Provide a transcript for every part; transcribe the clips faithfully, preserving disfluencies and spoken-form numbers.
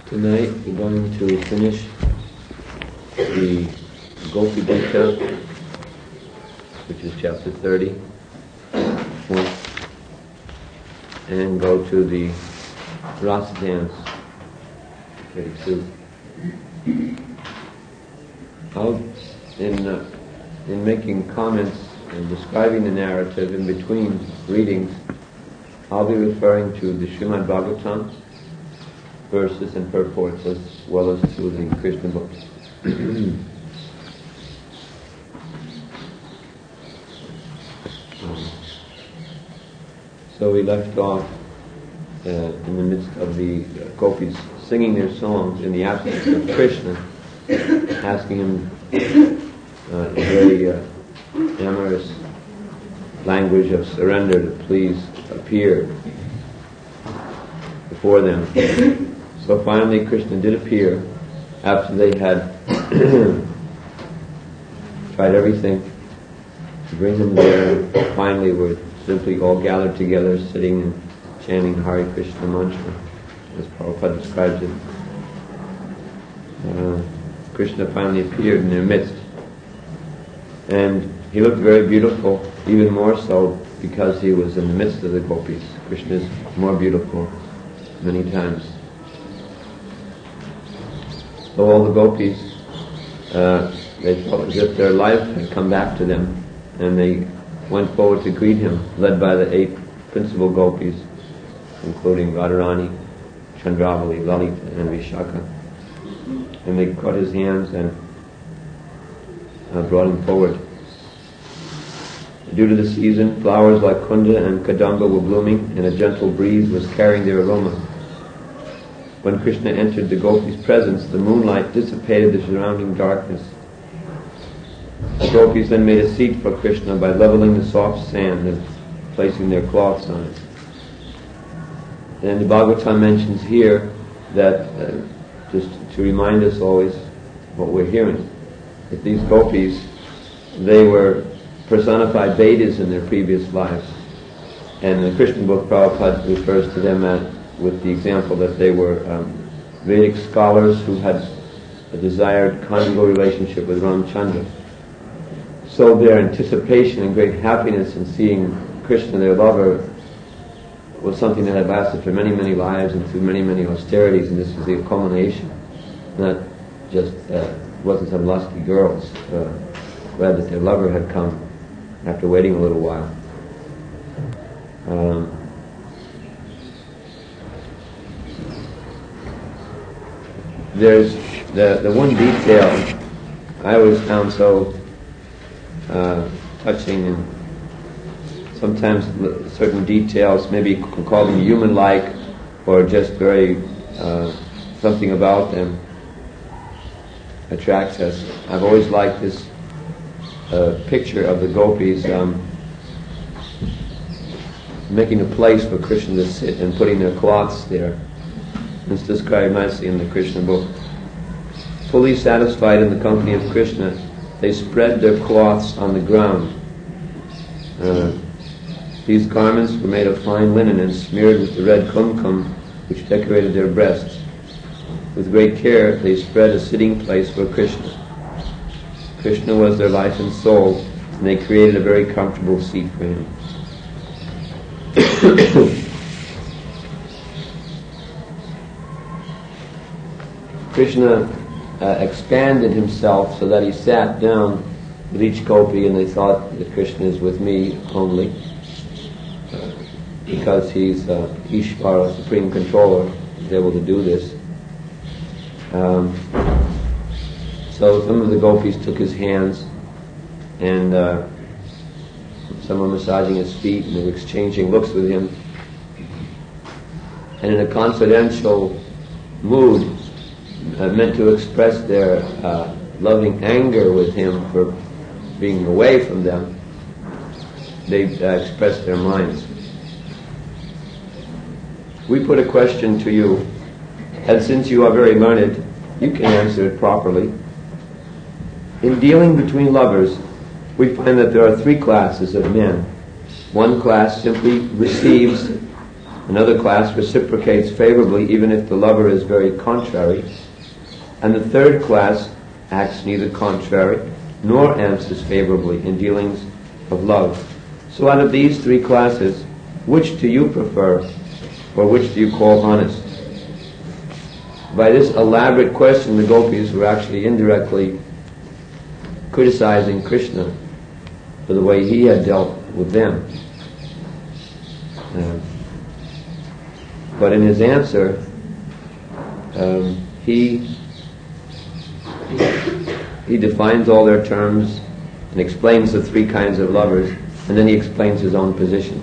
Tonight we're going to finish the Gopi Gita, which is chapter thirty, and go to the Rasa dance, thirty-two. I'll, in, uh, in making comments and describing the narrative in between readings, I'll be referring to the Srimad Bhagavatam verses and purports as well as to the Krishna books. So we left off uh, in the midst of the uh, gopis singing their songs in the absence of Krishna, asking him uh, in very uh, amorous language of surrender to please appear before them. So finally Krishna did appear after they had tried everything to bring him there. Finally were simply all gathered together, sitting and chanting Hare Krishna mantra, as Prabhupada describes it. Uh, Krishna finally appeared in their midst, and he looked very beautiful, even more so because he was in the midst of the gopis. Krishna is more beautiful many times. So all the gopis, uh, they felt as if their life had come back to them, and they went forward to greet him, led by the eight principal gopis, including Radharani, Chandravali, Lalita, and Vishaka. And they caught his hands and uh, brought him forward. Due to the season, flowers like Kunda and Kadamba were blooming, and a gentle breeze was carrying their aroma. When Krishna entered the gopis' presence, the moonlight dissipated the surrounding darkness. The gopis then made a seat for Krishna by leveling the soft sand and placing their cloths on it. And the Bhagavatam mentions here that, uh, just to remind us always what we're hearing, that these gopis, they were personified Vedas in their previous lives. And the Krishna book, Prabhupada refers to them as, with the example that they were um, Vedic scholars who had a desired conjugal relationship with Ramchandra. So their anticipation and great happiness in seeing Krishna, their lover, was something that had lasted for many, many lives and through many, many austerities, and this was the culmination. Not just, uh, wasn't some lusty girls, uh, glad that their lover had come after waiting a little while. Um, there's the the one detail I always found so uh, touching, and sometimes certain details, maybe you can call them human-like, or just very uh, something about them attracts us. I've always liked this uh, picture of the gopis um, making a place for Krishna to sit and putting their cloths there. It's described nicely in the Krishna book. Fully satisfied in the company of Krishna, they spread their cloths on the ground. Uh, these garments were made of fine linen and smeared with the red kumkum which decorated their breasts. With great care, they spread a sitting place for Krishna. Krishna was their life and soul, and they created a very comfortable seat for him. Krishna uh, expanded himself so that he sat down with each gopi, and they thought that Krishna is with me only, uh, because he's uh, Ishvara, supreme controller. He's able to do this. Um, so some of the gopis took his hands, and uh, some were massaging his feet, and they were exchanging looks with him. And in a confidential mood, uh, meant to express their uh, loving anger with him for being away from them, they uh, expressed their minds. We put a question to you, and since you are very learned, you can answer it properly. In dealing between lovers, we find that there are three classes of men. One class simply receives Another class reciprocates favorably even if the lover is very contrary. And the third class acts neither contrary nor answers favorably in dealings of love. So out of these three classes, which do you prefer, or which do you call honest? By this elaborate question, the gopis were actually indirectly criticizing Krishna for the way he had dealt with them. Uh, but in his answer, um, he he defines all their terms and explains the three kinds of lovers, and then he explains his own position.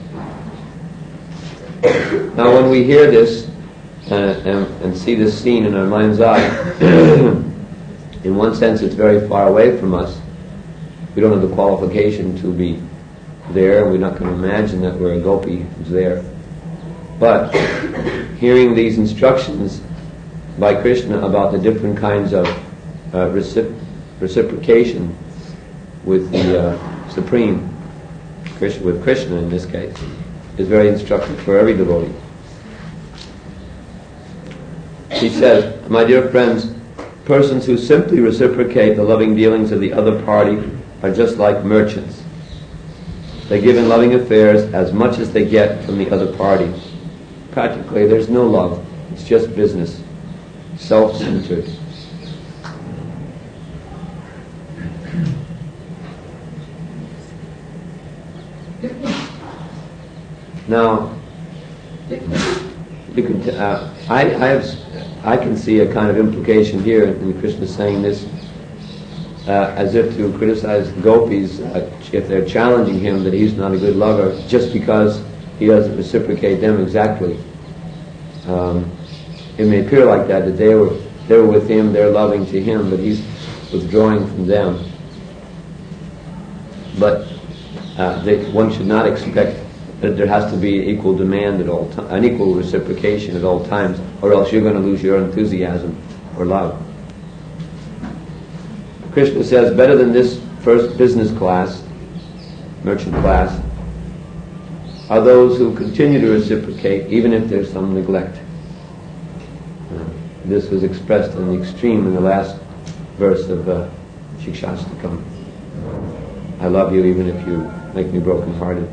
Now when we hear this uh, and, and see this scene in our mind's eye, in one sense it's very far away from us. We don't have the qualification to be there, and we're not going to imagine that we're a gopi who's there. But hearing these instructions by Krishna about the different kinds of uh, recip- reciprocation with the uh, Supreme, Krishna, with Krishna in this case, is very instructive for every devotee. He says, "My dear friends, persons who simply reciprocate the loving dealings of the other party are just like merchants. They give in loving affairs as much as they get from the other party. Practically, there's no love. It's just business, self-centered." Now, you can t- uh, I, I have, I can see a kind of implication here in Krishna saying this uh, as if to criticize the gopis uh, if they're challenging him that he's not a good lover just because he doesn't reciprocate them exactly. Um, it may appear like that, that they were they were with him, they're loving to him, but he's withdrawing from them. But uh, they, one should not expect that there has to be equal demand at all times, an equal reciprocation at all times, or else you're going to lose your enthusiasm or love. Krishna says, better than this first business class, merchant class, are those who continue to reciprocate even if there's some neglect. This was expressed in the extreme in the last verse of uh, Shikshastakam. I love you even if you make me broken-hearted.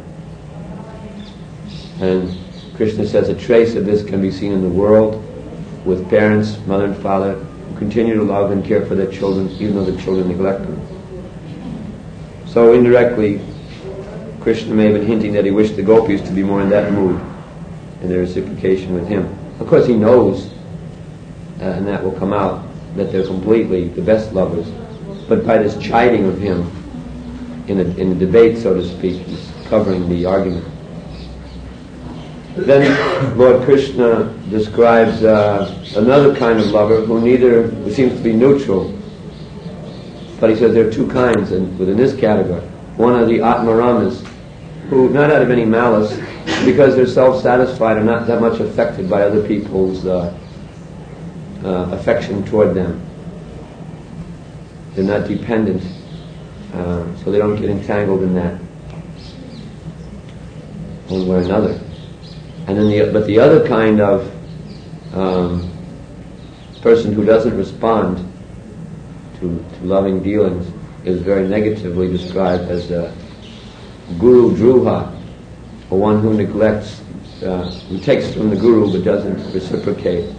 And Krishna says a trace of this can be seen in the world with parents, mother and father, who continue to love and care for their children even though the children neglect them. So indirectly, Krishna may have been hinting that he wished the gopis to be more in that mood in their reciprocation with him. Of course he knows, uh, and that will come out, that they're completely the best lovers. But by this chiding of him in a, in a debate, so to speak, he's covering the argument. Then Lord Krishna describes uh, another kind of lover who neither who seems to be neutral, but he says there are two kinds and within this category. One are the Atmaramas, who not out of any malice, because they're self-satisfied, are not that much affected by other people's uh, uh, affection toward them. They're not dependent, uh, so they don't get entangled in that one way or another. And then the but the other kind of um, person who doesn't respond to, to loving dealings is very negatively described as a guru druha, or one who neglects, uh, who takes from the guru but doesn't reciprocate.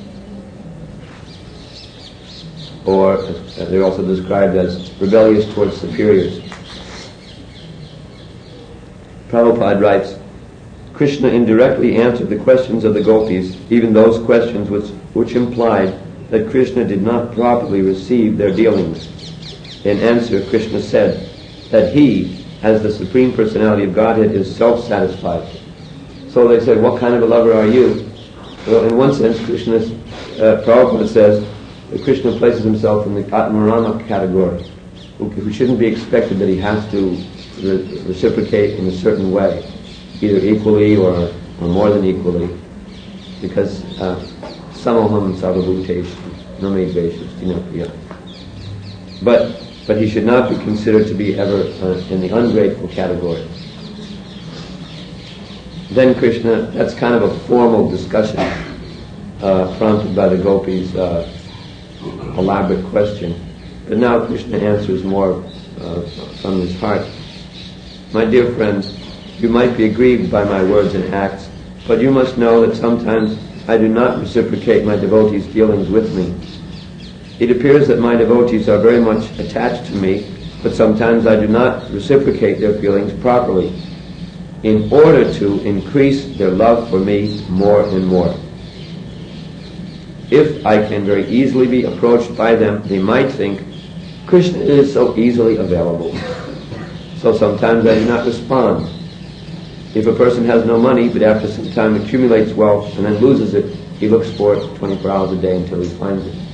Or uh, they're also described as rebellious towards superiors. Prabhupada writes, Krishna indirectly answered the questions of the gopis, even those questions which, which implied that Krishna did not properly receive their dealings. In answer, Krishna said that he, as the Supreme Personality of Godhead, is self-satisfied. So they said, what kind of a lover are you? Well, in one sense, Krishna, uh, Prabhupada says that Krishna places himself in the Atmarama category, who, who shouldn't be expected that he has to re- reciprocate in a certain way, either equally or, or more than equally, because uh, samoham sarvabhutesh namedveshus dinapriya. But but he should not be considered to be ever uh, in the ungrateful category. then Krishna, that's kind of a formal discussion uh, prompted by the gopis' uh, elaborate question. But now Krishna answers more uh, from his heart. My dear friends, you might be aggrieved by my words and acts, but you must know that sometimes I do not reciprocate my devotees' feelings with me. It appears that my devotees are very much attached to me, but sometimes I do not reciprocate their feelings properly, in order to increase their love for me more and more. If I can very easily be approached by them, they might think, Krishna is so easily available. So sometimes I do not respond. If a person has no money, but after some time accumulates wealth and then loses it, he looks for it twenty-four hours a day until he finds it.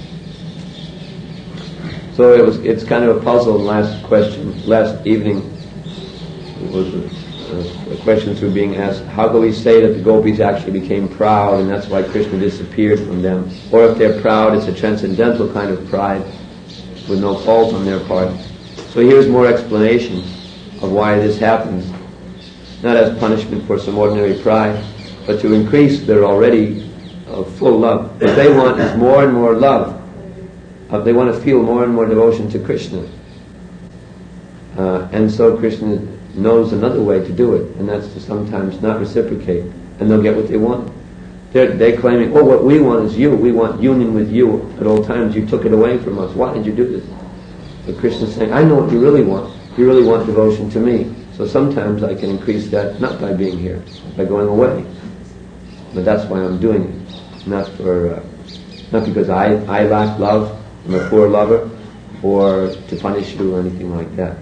So it was, it's kind of a puzzle. Last question, last evening, it was a, a questions were being asked, how can we say that the gopis actually became proud and that's why Krishna disappeared from them? Or if they're proud, it's a transcendental kind of pride with no fault on their part. So here's more explanation of why this happens. Not as punishment for some ordinary pride, but to increase their already uh, full love. What they want is more and more love. Uh, they want to feel more and more devotion to Krishna. Uh, and so Krishna knows another way to do it, and that's to sometimes not reciprocate, and they'll get what they want. They're, they're claiming, oh, what we want is you. We want union with you at all times. You took it away from us. Why did you do this? But Krishna's saying, I know what you really want. You really want devotion to me. So sometimes I can increase that, not by being here, by going away. But that's why I'm doing it. Not for, uh, not because I, I lack love, I'm a poor lover, or to punish you or anything like that.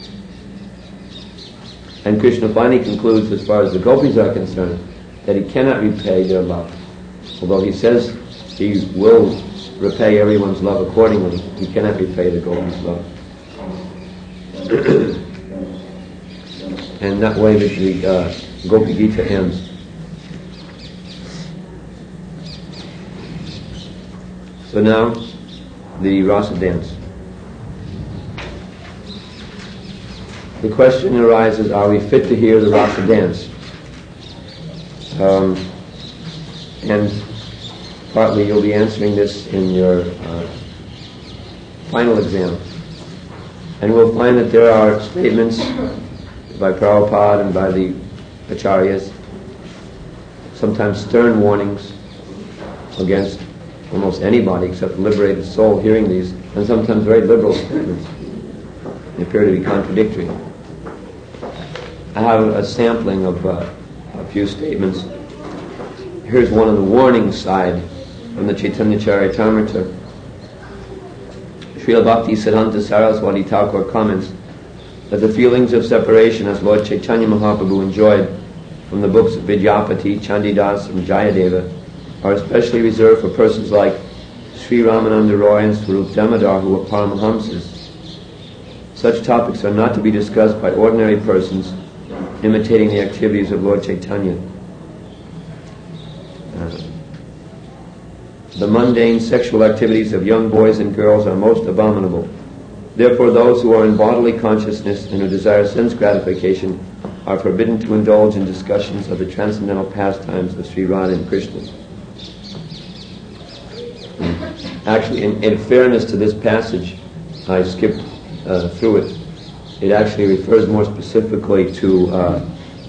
And Krishna finally concludes, as far as the gopis are concerned, that he cannot repay their love. Although he says he will repay everyone's love accordingly, he cannot repay the gopis' love. And that way the uh, Gopi Gita ends. So now, the rasa dance. The question arises, are we fit to hear the rasa dance? Um, and partly you'll be answering this in your uh, final exam. And we'll find that there are statements by Prabhupada and by the acharyas, sometimes stern warnings against almost anybody except the liberated soul hearing these, and sometimes very liberal statements. They appear to be contradictory. I have a sampling of uh, a few statements. Here's one on the warning side from the Chaitanya Charitamrita. Srila Bhakti Siddhanta Saraswati Thakur comments that the feelings of separation as Lord Chaitanya Mahaprabhu enjoyed from the books of Vidyapati, Chandidas, and Jayadeva are especially reserved for persons like Sri Ramananda Roy and Swarup Damodar, who were Paramahamsas. Such topics are not to be discussed by ordinary persons imitating the activities of Lord Chaitanya. Uh, the mundane sexual activities of young boys and girls are most abominable. Therefore, those who are in bodily consciousness and who desire sense gratification are forbidden to indulge in discussions of the transcendental pastimes of Sri Radha and Krishna. Actually, in, in fairness to this passage, I skipped uh, through it. It actually refers more specifically to uh,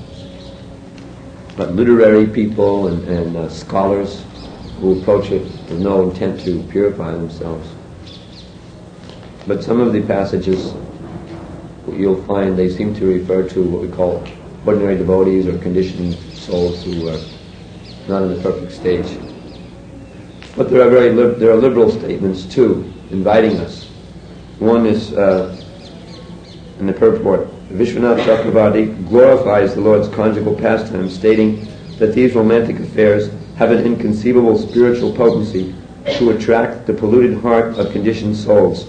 literary people and, and uh, scholars who approach it with no intent to purify themselves. But some of the passages you'll find they seem to refer to what we call ordinary devotees or conditioned souls who are not in the perfect stage. But there are very li- there are liberal statements too, inviting us. One is uh, in the purport, Vishwanath Chakravarti glorifies the Lord's conjugal pastimes, stating that these romantic affairs have an inconceivable spiritual potency to attract the polluted heart of conditioned souls.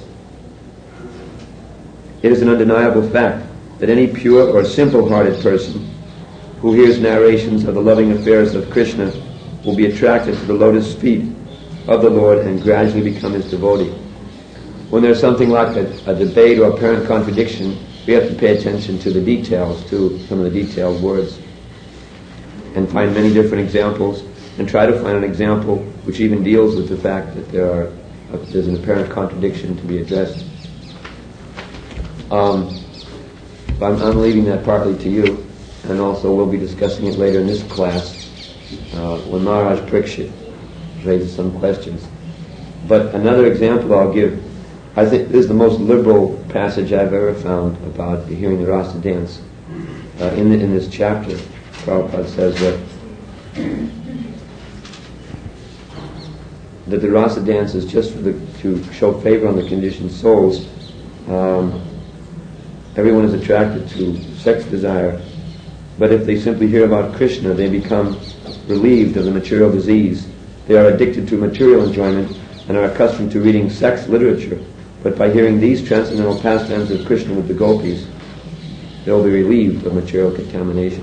It is an undeniable fact that any pure or simple-hearted person who hears narrations of the loving affairs of Krishna will be attracted to the lotus feet of the Lord and gradually become his devotee. When there's something like a, a debate or apparent contradiction, we have to pay attention to the details, to some of the detailed words. and find many different examples, and try to find an example which even deals with the fact that there are uh, there's an apparent contradiction to be addressed. Um, I'm, I'm leaving that partly to you, and also we'll be discussing it later in this class uh, when Maharaj Parikshit raises some questions. But another example I'll give, I think this is the most liberal passage I've ever found about hearing the rasa dance. Uh, in, the, in this chapter, Prabhupada says that that the rasa dance is just for the, to show favor on the conditioned souls. Um, everyone is attracted to sex desire, but if they simply hear about Krishna, they become relieved of the material disease. They are addicted to material enjoyment and are accustomed to reading sex literature, but by hearing these transcendental pastimes of Krishna with the gopis, they will be relieved of material contamination.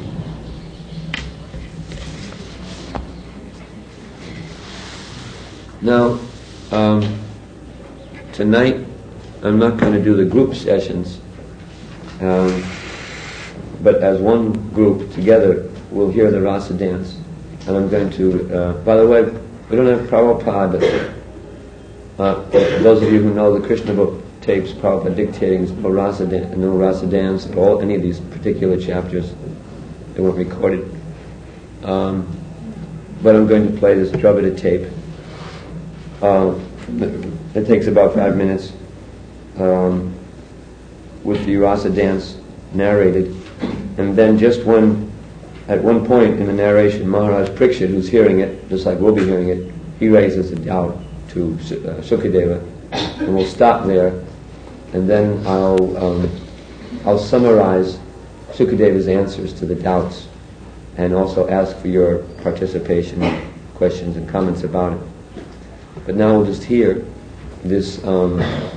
Now, um, tonight I'm not going to do the group sessions, um, but as one group together we'll hear the rasa dance. And I'm going to, uh, by the way, we don't have Prabhupada, but uh, those of you who know the Krishna book tapes, Prabhupada dictating no rasa, dan- no rasa dance at all, any of these particular chapters, they weren't recorded. Um, but I'm going to play this Dravida tape. Uh, it takes about five minutes um, with the rasa dance narrated, and then just when, at one point in the narration, Maharaj Parikshit, who's hearing it, just like we'll be hearing it, he raises a doubt to uh, Sukadeva, and we'll stop there, and then I'll um, I'll summarize Sukadeva's answers to the doubts, and also ask for your participation, questions, and comments about it. But now we'll just hear this um,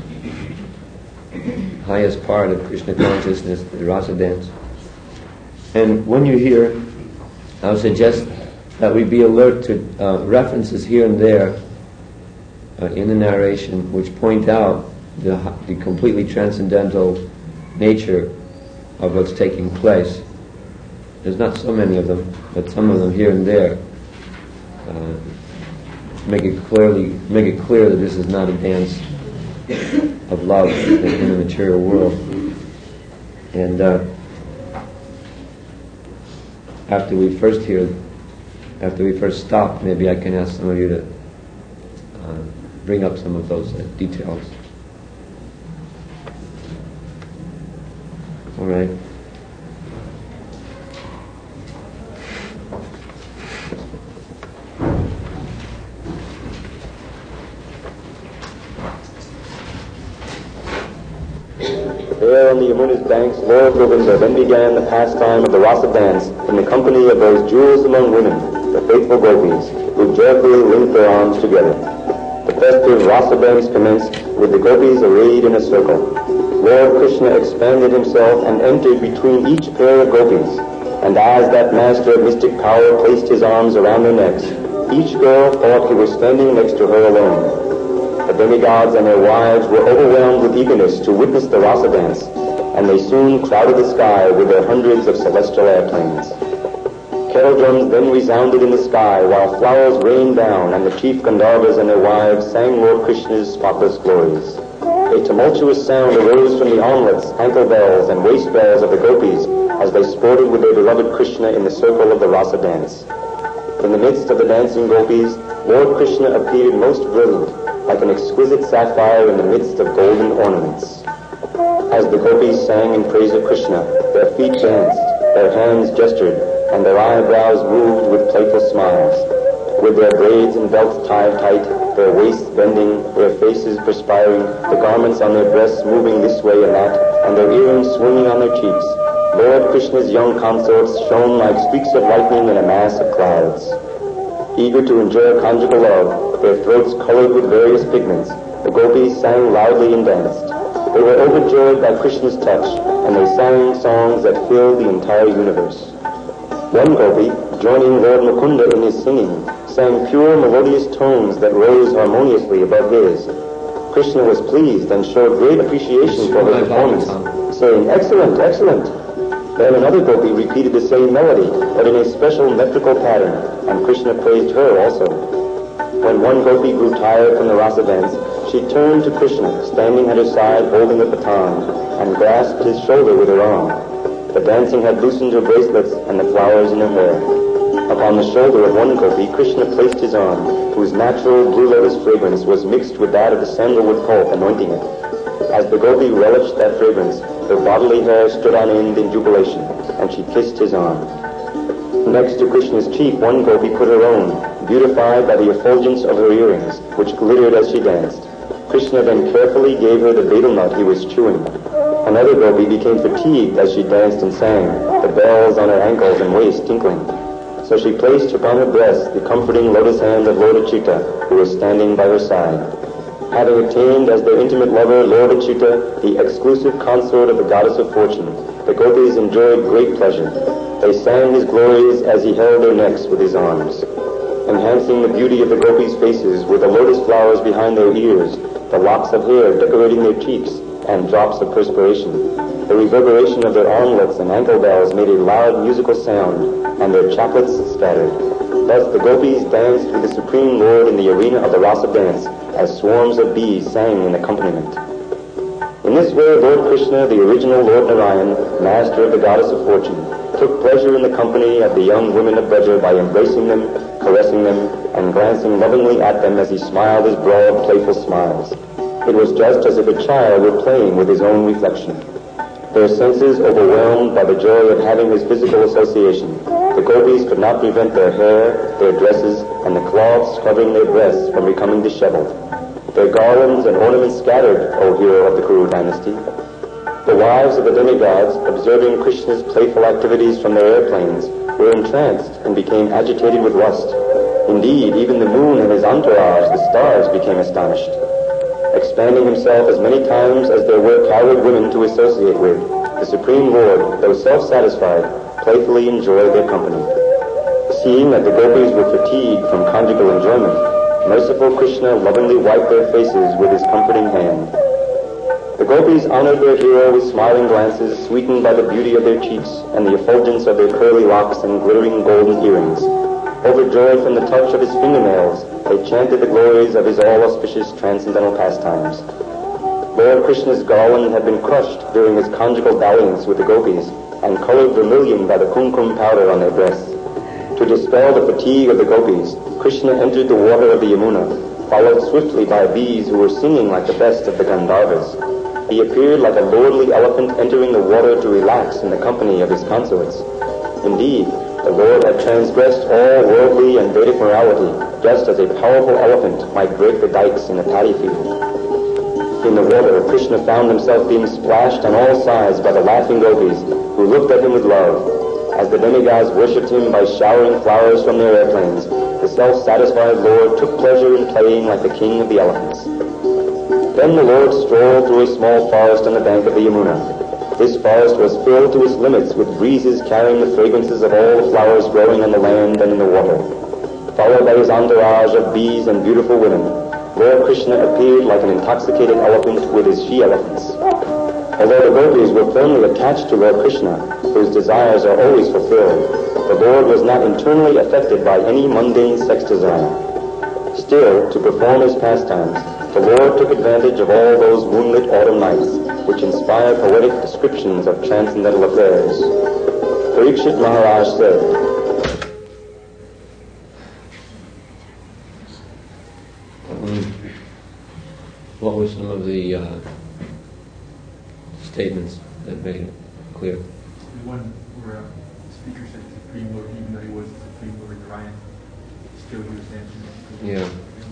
highest part of Krishna consciousness, the rasa dance. And when you hear, I would suggest that we be alert to uh, references here and there uh, in the narration which point out the, the completely transcendental nature of what's taking place. There's not so many of them, but some of them here and there uh, make it clearly make it clear that this is not a dance of love in, in the material world. And uh, after we first hear, after we first stop, maybe I can ask some of you to uh, bring up some of those uh, details. All right. There on the Yamuna's banks, Lord Govinda then began the pastime of the rasa dance in the company of those jewels among women, the faithful gopis, who joyfully linked their arms together. The festive rasa dance commenced with the gopis arrayed in a circle. Lord Krishna expanded himself and entered between each pair of gopis, and as that master of mystic power placed his arms around their necks, each girl thought he was standing next to her alone. The demigods and their wives were overwhelmed with eagerness to witness the rasa dance, and they soon crowded the sky with their hundreds of celestial airplanes. Kettle drums then resounded in the sky while flowers rained down, and the chief Gandharvas and their wives sang Lord Krishna's spotless glories. A tumultuous sound arose from the armlets, ankle bells, and waist bells of the gopis as they sported with their beloved Krishna in the circle of the rasa dance. In the midst of the dancing gopis, Lord Krishna appeared most brilliant, like an exquisite sapphire in the midst of golden ornaments. As the gopis sang in praise of Krishna, their feet danced, their hands gestured, and their eyebrows moved with playful smiles. With their braids and belts tied tight, their waists bending, their faces perspiring, the garments on their breasts moving this way and that, and their earrings swinging on their cheeks, Lord Krishna's young consorts shone like streaks of lightning in a mass of clouds. Eager to enjoy conjugal love, their throats colored with various pigments, the gopis sang loudly and danced. They were overjoyed by Krishna's touch, and they sang songs that filled the entire universe. One gopi, joining Lord Mukunda in his singing, sang pure melodious tones that rose harmoniously above his. Krishna was pleased and showed great appreciation for his performance, saying, "Excellent, excellent." Then another gopi repeated the same melody, but in a special metrical pattern, and Krishna praised her also. When one gopi grew tired from the rasa dance, she turned to Krishna, standing at her side holding the baton, and grasped his shoulder with her arm. The dancing had loosened her bracelets and the flowers in her hair. Upon the shoulder of one gopi, Krishna placed his arm, whose natural blue lotus fragrance was mixed with that of the sandalwood pulp, anointing it. As the gopi relished that fragrance, her bodily hair stood on end in jubilation, and she kissed his arm. Next to Krishna's cheek, one gopi put her own, beautified by the effulgence of her earrings, which glittered as she danced. Krishna then carefully gave her the betel nut he was chewing. Another gopi became fatigued as she danced and sang, the bells on her ankles and waist tinkling. So she placed upon her breast the comforting lotus hand of Lord Achyuta, who was standing by her side. Having attained as their intimate lover Lord Achyuta, the exclusive consort of the goddess of fortune, the gopis enjoyed great pleasure. They sang his glories as he held their necks with his arms. Enhancing the beauty of the gopis' faces were the lotus flowers behind their ears, the locks of hair decorating their cheeks, and drops of perspiration. The reverberation of their armlets and ankle bells made a loud musical sound, and their chaplets scattered. Thus the gopis danced with the Supreme Lord in the arena of the rasa dance, as swarms of bees sang in accompaniment. In this way, Lord Krishna, the original Lord Narayan, master of the goddess of fortune, took pleasure in the company of the young women of Braja by embracing them, caressing them, and glancing lovingly at them as he smiled his broad, playful smiles. It was just as if a child were playing with his own reflection. Their senses overwhelmed by the joy of having his physical association, the gopis could not prevent their hair, their dresses, and the cloths covering their breasts from becoming disheveled. Their garlands and ornaments scattered, O hero of the Kuru dynasty. The wives of the demigods, observing Krishna's playful activities from their airplanes, were entranced and became agitated with lust. Indeed, even the moon and his entourage, the stars, became astonished. Expanding himself as many times as there were coward women to associate with, the Supreme Lord, though self-satisfied, playfully enjoyed their company. Seeing that the gopis were fatigued from conjugal enjoyment, merciful Krishna lovingly wiped their faces with his comforting hand. The gopis honored their hero with smiling glances, sweetened by the beauty of their cheeks and the effulgence of their curly locks and glittering golden earrings. Overjoyed from the touch of his fingernails, they chanted the glories of his all-auspicious transcendental pastimes. Lord Krishna's garland had been crushed during his conjugal dalliance with the gopis, and colored vermilion by the kumkum powder on their breasts. To dispel the fatigue of the gopis, Krishna entered the water of the Yamuna, followed swiftly by bees who were singing like the best of the Gandharvas. He appeared like a lordly elephant entering the water to relax in the company of his consorts. Indeed, the Lord had transgressed all worldly and Vedic morality, just as a powerful elephant might break the dikes in a paddy field. In the water, Krishna found himself being splashed on all sides by the laughing gopis, who looked at him with love. As the demigods worshipped him by showering flowers from their airplanes, the self-satisfied Lord took pleasure in playing like the king of the elephants. Then the Lord strolled through a small forest on the bank of the Yamuna. This forest was filled to its limits with breezes carrying the fragrances of all the flowers growing on the land and in the water. Followed by his entourage of bees and beautiful women, Lord Krishna appeared like an intoxicated elephant with his she-elephants. Although the gopis were firmly attached to Lord Krishna, whose desires are always fulfilled, the Lord was not internally affected by any mundane sex desire. Still, to perform his pastimes, the Lord took advantage of all those moonlit autumn nights, which inspire poetic descriptions of transcendental affairs. Parikshit Maharaj said, um, what were some of the uh, statements that made it clear? The one where uh, the speaker said the Supreme Lord, even though he was the Supreme Lord Narayan, still he was dancing. Yeah.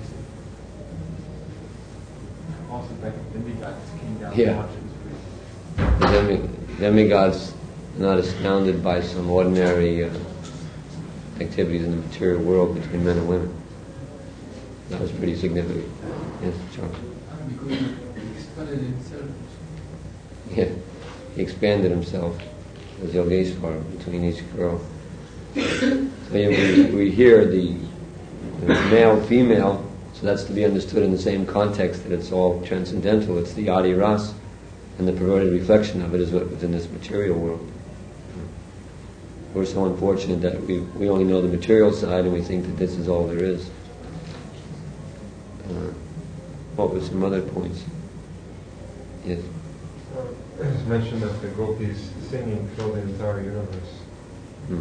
Also, that the demigods came down Yeah. and watched. It was The demi- demigods are not astounded by some ordinary uh, activities in the material world between men and women. That was pretty significant. Yes, Charles? Because he expanded himself. Yeah, he expanded himself as Yogeshwar between each girl. So yeah, we, we hear the, the male, female, so that's to be understood in the same context that it's all transcendental. It's the Adi Ras, and the perverted reflection of it is within this material world. we're so unfortunate that we we only know the material side and we think that this is all there is. Uh, what were some other points? Yes. Uh, it was mentioned that the gopis singing filled the entire universe. Hmm.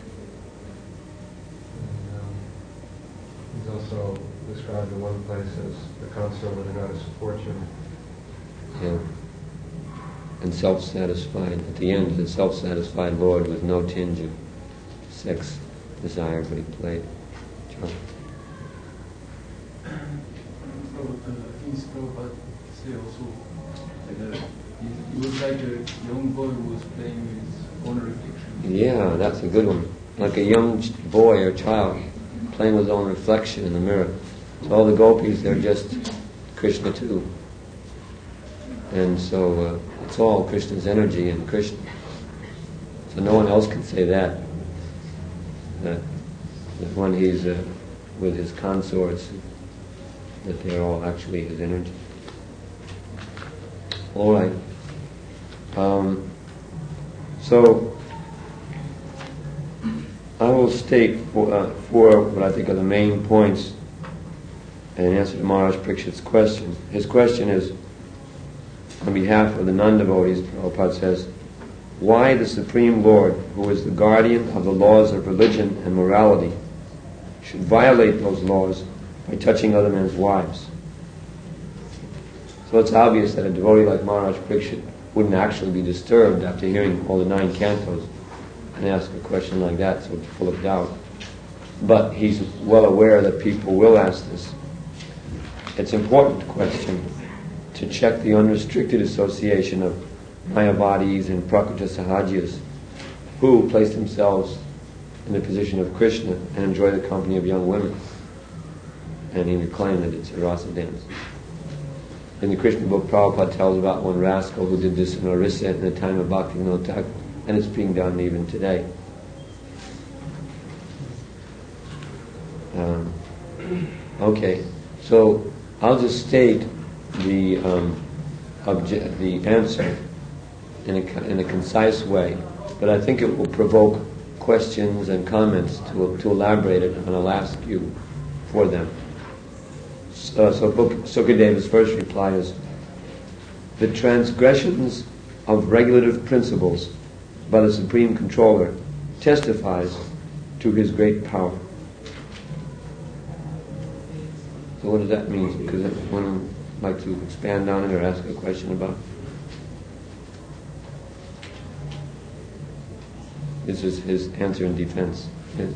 And, um, he's also described in one place as the consort of the goddess of fortune. Yeah. And self-satisfied. At the end, the self-satisfied Lord with no tinge of sex desire, but he played. John. Things Prabhupada say also that uh, he, he was like a young boy who was playing with his own reflection. Yeah, that's a good one. Like a young ch- boy or child playing with his own reflection in the mirror. So all the gopis, they're just Krishna too. And so uh, it's all Krishna's energy in Krishna. So no one else can say that. That, that when he's uh, with his consorts, that they're all actually his energy. All right. Um, so I will state four, uh, four what I think are the main points in answer to Maharaj Parikshit's question. His question is, on behalf of the non-devotees, Prabhupada says, why the Supreme Lord, who is the guardian of the laws of religion and morality, should violate those laws by touching other men's wives? So it's obvious that a devotee like Maharaj Parikshit wouldn't actually be disturbed after hearing all the nine cantos and ask a question like that, so it's full of doubt. But he's well aware that people will ask this. It's an important question to check the unrestricted association of Mayavadis and Prakriti Sahajas who place themselves in the position of Krishna and enjoy the company of young women. And he would claim that it's a rasa dance. In the Krishna book, Prabhupada tells about one rascal who did this in Orissa in the time of Bhaktivinoda Thakur, and it's being done even today. Um, okay, so I'll just state the um, obje- the answer in a in a concise way, but I think it will provoke questions and comments to to elaborate it, and I'll ask you for them. Uh, so Sukadeva's first reply is, the transgressions of regulative principles by the Supreme Controller testifies to his great power. So what does that mean? Because anyone would like to expand on it or ask a question about it? This is his answer in defense. Yes.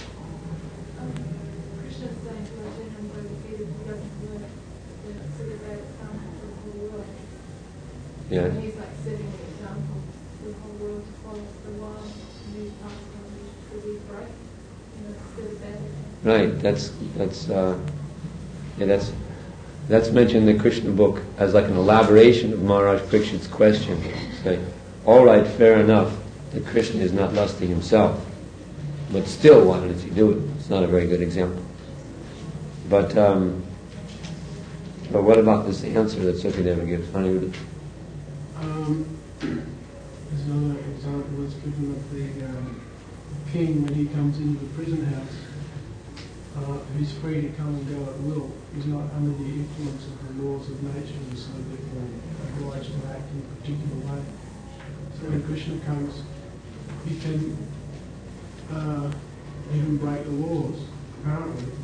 Yeah. And he's like setting an example for the whole world to follow the law and these pastimes to be right. You know, it's good better. Right. That's that's uh, yeah. That's that's mentioned in the Krishna book as like an elaboration of Maharaj Parikshit's question. Say, all right, fair enough that Krishna is not lusty himself, but still, why does he do it? It's not a very good example. But um, but what about this answer that Sukadeva gives? Aniruddha? Um, there's another example that's given of the um, king when he comes into the prison house, uh, who's free to come and go at will. He's not under the influence of the laws of nature, and so therefore obliged to act in a particular way. So when Krishna comes, he can uh, even break the laws, apparently.